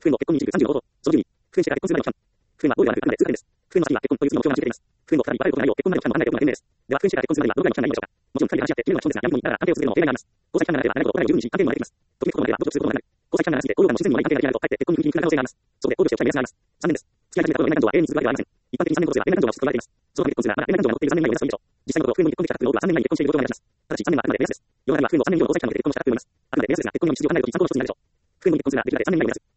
夫婦の結婚に35報道、その12、夫婦にしてから結婚する前の期間。夫婦はどうではなく、あくまで通過点です。夫婦の秋には結婚という次の目標が示しています。夫婦の二人はあらゆることの内容、結婚までの期間の案内を行う年齢です。では、夫婦にしてから結婚するまでにはどのくらいの期間がいいのでしょうか。もちろん、二人で話し合って決めるのが基本ですが、やむにも言いながら安定を続けるのも例外があります。5歳期間が長ければ長いほどお互いを十分にし、安定にも慣れてきます。時々ここまではもっとすることもなくなる。5歳期間が長すぎて、行動がも自然にもない関係ができないと、かえって結婚に踏み切る可能性があります。そこで、行動しておきたい目安があります。3年です。付き合い始めた頃の恋愛感情は永遠に続くわけではありません。一般的に3年後とすれば恋愛感情が落ち着くと言われています。そのため結婚するなら、まだ恋愛感情が残っている3年以内を目指すといいでしょう。実際のところ、夫婦に結婚できた夫婦の多くは3年以内に結婚していることをお願いします。ただし、3年はあくまで目安です。世の中には夫婦の3年以上の交際期間を経て結婚をした夫婦もいます。あくまで目安ですが、結婚には必要となるとき参考の一つになるでしょう。夫婦に結婚するならできるだけ3年以内を目指す。